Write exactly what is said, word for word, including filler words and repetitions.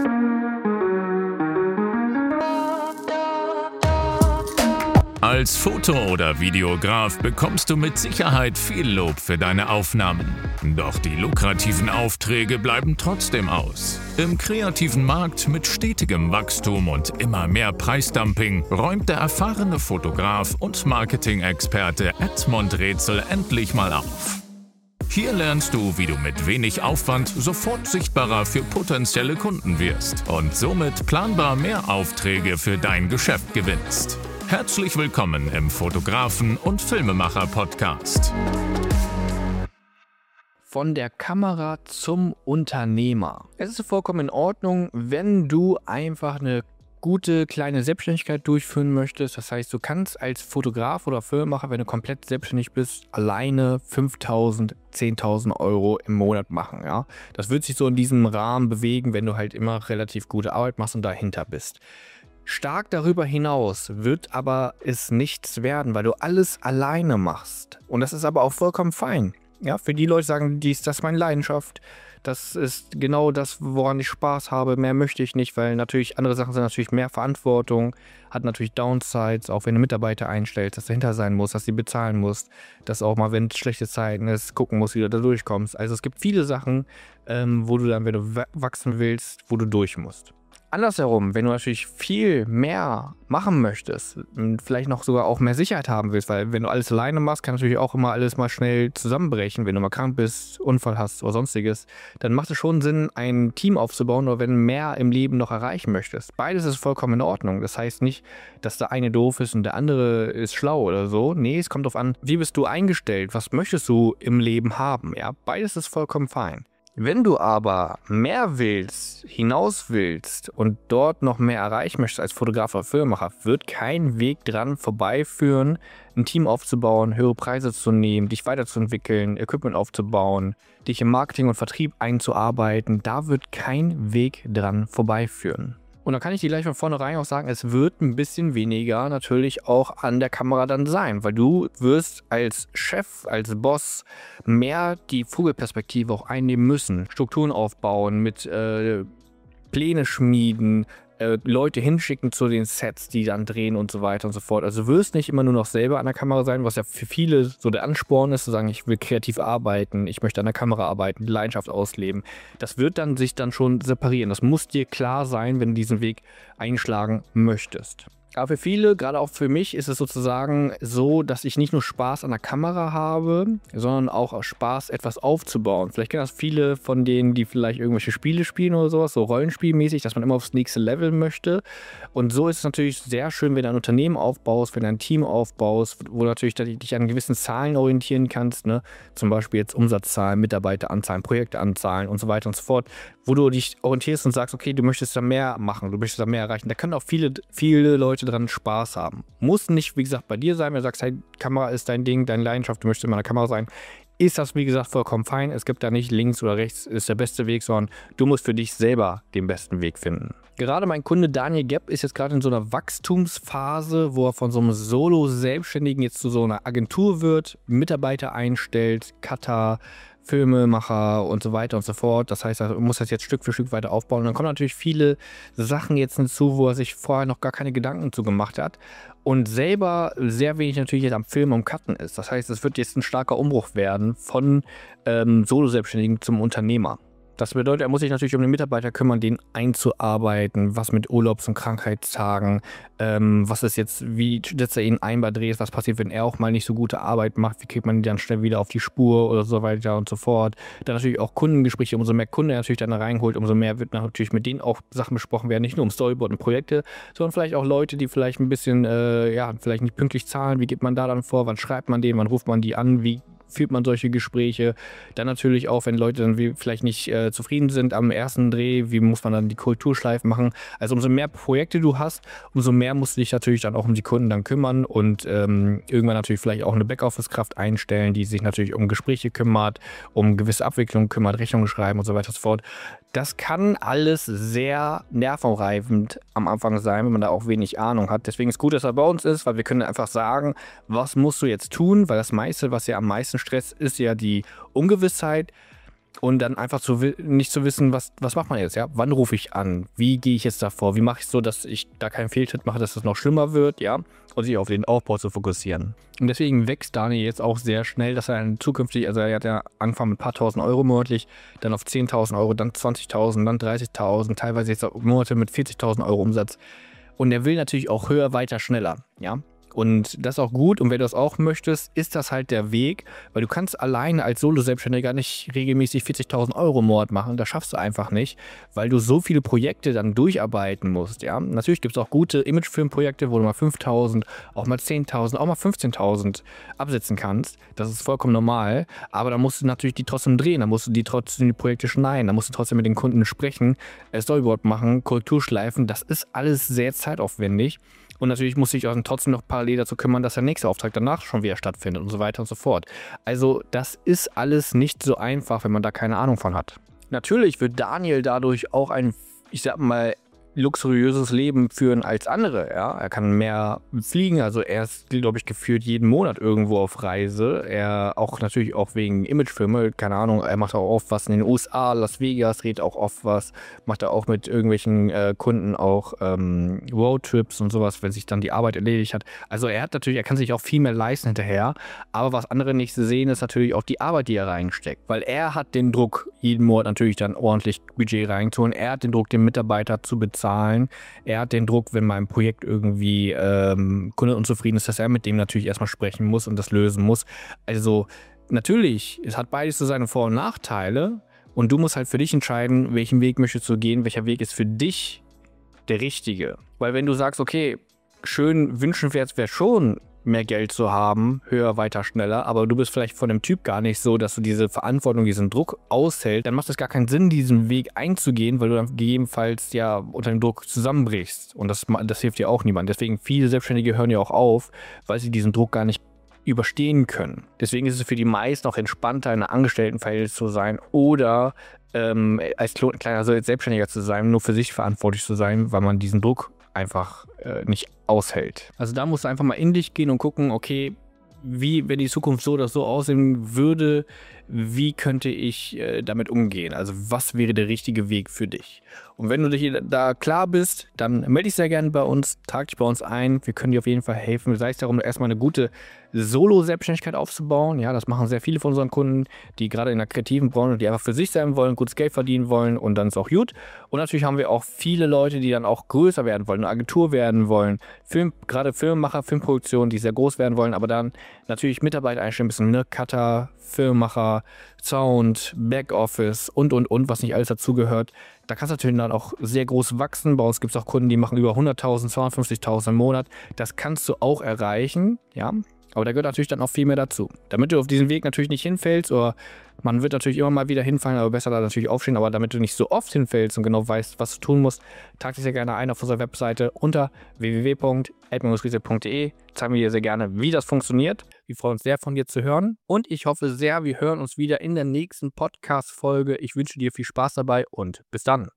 Als Foto- oder Videograf bekommst du mit Sicherheit viel Lob für deine Aufnahmen. Doch die lukrativen Aufträge bleiben trotzdem aus. Im kreativen Markt mit stetigem Wachstum und immer mehr Preisdumping räumt der erfahrene Fotograf und Marketing-Experte Edmund Rätsel endlich mal auf. Hier lernst du, wie du mit wenig Aufwand sofort sichtbarer für potenzielle Kunden wirst und somit planbar mehr Aufträge für dein Geschäft gewinnst. Herzlich willkommen im Fotografen- und Filmemacher-Podcast. Von der Kamera zum Unternehmer. Es ist vollkommen in Ordnung, wenn du einfach eine gute kleine Selbstständigkeit durchführen möchtest. Das heißt, du kannst als Fotograf oder Filmemacher, wenn du komplett selbstständig bist, alleine fünftausend, zehntausend Euro im Monat machen. Ja? Das wird sich so in diesem Rahmen bewegen, wenn du halt immer relativ gute Arbeit machst und dahinter bist. Stark darüber hinaus wird aber es nichts werden, weil du alles alleine machst. Und das ist aber auch vollkommen fein. Ja, für die Leute sagen, dies, das ist meine Leidenschaft. Das ist genau das, woran ich Spaß habe. Mehr möchte ich nicht, weil natürlich andere Sachen sind natürlich mehr Verantwortung, hat natürlich Downsides, auch wenn du Mitarbeiter einstellst, dass du dahinter sein musst, dass du bezahlen musst, dass auch mal, wenn es schlechte Zeiten ist, gucken musst, wie du da durchkommst. Also es gibt viele Sachen, ähm, wo du dann, wenn du wachsen willst, wo du durch musst. Andersherum, wenn du natürlich viel mehr machen möchtest und vielleicht noch sogar auch mehr Sicherheit haben willst, weil wenn du alles alleine machst, kann natürlich auch immer alles mal schnell zusammenbrechen, wenn du mal krank bist, Unfall hast oder sonstiges, dann macht es schon Sinn, ein Team aufzubauen oder wenn du mehr im Leben noch erreichen möchtest. Beides ist vollkommen in Ordnung. Das heißt nicht, dass der eine doof ist und der andere ist schlau oder so. Nee, es kommt darauf an, wie bist du eingestellt, was möchtest du im Leben haben. Ja, beides ist vollkommen fein. Wenn du aber mehr willst, hinaus willst und dort noch mehr erreichen möchtest als Fotograf oder Filmemacher, wird kein Weg dran vorbeiführen, ein Team aufzubauen, höhere Preise zu nehmen, dich weiterzuentwickeln, Equipment aufzubauen, dich im Marketing und Vertrieb einzuarbeiten. Da wird kein Weg dran vorbeiführen. Und da kann ich dir gleich von vornherein auch sagen, es wird ein bisschen weniger natürlich auch an der Kamera dann sein, weil du wirst als Chef, als Boss mehr die Vogelperspektive auch einnehmen müssen, Strukturen aufbauen, mit äh, Pläne schmieden, äh, Leute hinschicken zu den Sets, die dann drehen und so weiter und so fort. Also du wirst nicht immer nur noch selber an der Kamera sein, was ja für viele so der Ansporn ist, zu sagen, ich will kreativ arbeiten, ich möchte an der Kamera arbeiten, die Leidenschaft ausleben. Das wird dann sich dann schon separieren. Das muss dir klar sein, wenn du diesen Weg einschlagen möchtest. Aber für viele, gerade auch für mich, ist es sozusagen so, dass ich nicht nur Spaß an der Kamera habe, sondern auch Spaß, etwas aufzubauen. Vielleicht kennen das viele von denen, die vielleicht irgendwelche Spiele spielen oder sowas, so rollenspielmäßig, dass man immer aufs nächste Level möchte. Und so ist es natürlich sehr schön, wenn du ein Unternehmen aufbaust, wenn du ein Team aufbaust, wo du natürlich dich an gewissen Zahlen orientieren kannst, ne? Zum Beispiel jetzt Umsatzzahlen, Mitarbeiteranzahlen, Projekteanzahlen und so weiter und so fort, wo du dich orientierst und sagst, okay, du möchtest da mehr machen, du möchtest da mehr erreichen. Da können auch viele, viele Leute dran Spaß haben. Muss nicht, wie gesagt, bei dir sein, wenn du sagst, hey, Kamera ist dein Ding, deine Leidenschaft, du möchtest in meiner Kamera sein, ist das, wie gesagt, vollkommen fein. Es gibt da nicht links oder rechts ist der beste Weg, sondern du musst für dich selber den besten Weg finden. Gerade mein Kunde Daniel Gepp ist jetzt gerade in so einer Wachstumsphase, wo er von so einem Solo-Selbstständigen jetzt zu so einer Agentur wird, Mitarbeiter einstellt, Cutter, Filmemacher und so weiter und so fort. Das heißt, er muss das jetzt Stück für Stück weiter aufbauen. Und dann kommen natürlich viele Sachen jetzt hinzu, wo er sich vorher noch gar keine Gedanken zu gemacht hat und selber sehr wenig natürlich jetzt am Filmen und Cutten ist. Das heißt, es wird jetzt ein starker Umbruch werden von ähm, Solo-Selbstständigen zum Unternehmer. Das bedeutet, er muss sich natürlich um den Mitarbeiter kümmern, den einzuarbeiten, was mit Urlaubs- und Krankheitstagen, ähm, was ist jetzt, wie setzt er ihn ein bei Drehs, was passiert, wenn er auch mal nicht so gute Arbeit macht, wie kriegt man ihn dann schnell wieder auf die Spur oder so weiter und so fort. Dann natürlich auch Kundengespräche, umso mehr Kunden er natürlich dann da reinholt, umso mehr wird natürlich mit denen auch Sachen besprochen werden, nicht nur um Storyboard und Projekte, sondern vielleicht auch Leute, die vielleicht ein bisschen, äh, ja, vielleicht nicht pünktlich zahlen, wie geht man da dann vor, wann schreibt man denen, wann ruft man die an, wie führt man solche Gespräche. Dann natürlich auch, wenn Leute dann vielleicht nicht äh, zufrieden sind am ersten Dreh, wie muss man dann die Kulturschleifen machen. Also umso mehr Projekte du hast, umso mehr musst du dich natürlich dann auch um die Kunden dann kümmern und ähm, irgendwann natürlich vielleicht auch eine Backoffice-Kraft einstellen, die sich natürlich um Gespräche kümmert, um gewisse Abwicklungen kümmert, Rechnungen schreiben und so weiter und so fort. Das kann alles sehr nervenaufreibend am Anfang sein, wenn man da auch wenig Ahnung hat. Deswegen ist gut, dass er bei uns ist, weil wir können einfach sagen, was musst du jetzt tun, weil das meiste, was ja am meisten stresst, ist ja die Ungewissheit. Und dann einfach zu, nicht zu wissen, was, was macht man jetzt, ja? Wann rufe ich an? Wie gehe ich jetzt davor? Wie mache ich es so, dass ich da keinen Fehltritt mache, dass es noch schlimmer wird, ja? Und sich auf den Aufbau zu fokussieren. Und deswegen wächst Daniel jetzt auch sehr schnell, dass er dann zukünftig, also er hat ja angefangen mit ein paar tausend Euro monatlich, dann auf zehntausend Euro, dann zwanzigtausend, dann dreißigtausend, teilweise jetzt auch Monate mit vierzigtausend Euro Umsatz. Und er will natürlich auch höher, weiter, schneller, ja? Und das ist auch gut. Und wenn du das auch möchtest, ist das halt der Weg, weil du kannst alleine als Solo-Selbstständiger nicht regelmäßig vierzigtausend Euro im Monat machen. Das schaffst du einfach nicht, weil du so viele Projekte dann durcharbeiten musst. Ja? Natürlich gibt es auch gute Imagefilmprojekte, wo du mal fünftausend, auch mal zehntausend, auch mal fünfzehntausend absetzen kannst. Das ist vollkommen normal. Aber da musst du natürlich die trotzdem drehen. Da musst du die trotzdem die Projekte schneiden. Da musst du trotzdem mit den Kunden sprechen, Storyboard machen, Korrekturschleifen. Das ist alles sehr zeitaufwendig. Und natürlich muss ich auch trotzdem noch parallel dazu kümmern, dass der nächste Auftrag danach schon wieder stattfindet und so weiter und so fort. Also das ist alles nicht so einfach, wenn man da keine Ahnung von hat. Natürlich wird Daniel dadurch auch ein, ich sag mal, luxuriöses Leben führen als andere. Ja? Er kann mehr fliegen, also er ist, glaube ich, gefühlt jeden Monat irgendwo auf Reise. Er auch natürlich auch wegen Imagefilme, keine Ahnung, er macht auch oft was in den U S A, Las Vegas, dreht auch oft was, macht er auch mit irgendwelchen äh, Kunden auch ähm, Roadtrips und sowas, wenn sich dann die Arbeit erledigt hat. Also er hat natürlich, er kann sich auch viel mehr leisten hinterher, aber was andere nicht sehen, ist natürlich auch die Arbeit, die er reinsteckt, weil er hat den Druck, jeden Monat natürlich dann ordentlich Budget reinzuholen, er hat den Druck, den Mitarbeiter zu bezahlen. Er hat den Druck, wenn mein Projekt irgendwie ähm, Kunde unzufrieden ist, dass er mit dem natürlich erstmal sprechen muss und das lösen muss. Also natürlich, es hat beides so seine Vor- und Nachteile und du musst halt für dich entscheiden, welchen Weg möchtest du gehen, welcher Weg ist für dich der richtige. Weil wenn du sagst, okay, schön wünschenswert wäre schon, mehr Geld zu haben, höher, weiter, schneller, aber du bist vielleicht von dem Typ gar nicht so, dass du diese Verantwortung, diesen Druck aushältst, dann macht es gar keinen Sinn, diesen Weg einzugehen, weil du dann gegebenenfalls ja unter dem Druck zusammenbrichst und das, das hilft dir auch niemand. Deswegen viele Selbstständige hören ja auch auf, weil sie diesen Druck gar nicht überstehen können. Deswegen ist es für die meisten auch entspannter, in einer Angestelltenverhältnis zu sein oder ähm, als kleiner also als Selbstständiger zu sein, nur für sich verantwortlich zu sein, weil man diesen Druck einfach äh, nicht aushält. Also da musst du einfach mal in dich gehen und gucken, okay, wie, wenn die Zukunft so oder so aussehen würde, wie könnte ich äh, damit umgehen? Also was wäre der richtige Weg für dich? Und wenn du dich da klar bist, dann melde dich sehr gerne bei uns, trag dich bei uns ein. Wir können dir auf jeden Fall helfen. Sei es darum, erstmal eine gute Solo-Selbstständigkeit aufzubauen. Ja, das machen sehr viele von unseren Kunden, die gerade in der kreativen Branche, die einfach für sich sein wollen, gutes Geld verdienen wollen und dann ist auch gut. Und natürlich haben wir auch viele Leute, die dann auch größer werden wollen, eine Agentur werden wollen, Film, gerade Filmemacher, Filmproduktionen, die sehr groß werden wollen, aber dann natürlich Mitarbeiter einstellen müssen, ne? Cutter, Filmemacher, Sound, Backoffice und, und, und, was nicht alles dazugehört. Da kannst du natürlich dann auch sehr groß wachsen. Bei uns gibt es auch Kunden, die machen über hunderttausend, zweihundertfünfzigtausend im Monat. Das kannst du auch erreichen, ja. Aber da gehört natürlich dann auch viel mehr dazu. Damit du auf diesen Weg natürlich nicht hinfällst, oder man wird natürlich immer mal wieder hinfallen, aber besser da natürlich aufstehen, aber damit du nicht so oft hinfällst und genau weißt, was du tun musst, trag dich sehr gerne ein auf unserer Webseite unter w w w punkt admin riese punkt de. Zeigen wir dir sehr gerne, wie das funktioniert. Wir freuen uns sehr, von dir zu hören und ich hoffe sehr, wir hören uns wieder in der nächsten Podcast-Folge. Ich wünsche dir viel Spaß dabei und bis dann.